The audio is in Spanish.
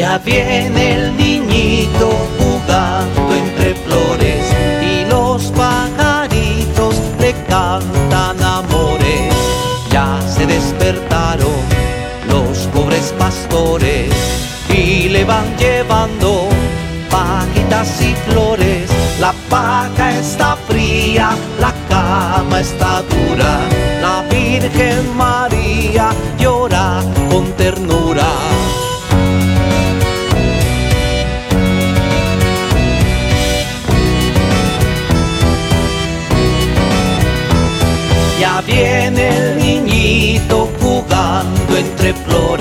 Ya viene el niñito jugando entre flores y los pajaritos le cantan amores. Ya se despertaron los pobres pastores y le van llevando pajitas y flores. La paja está fría, la cama está dura, la Virgen María llora con ternura. Ya viene el niñito jugando entre flores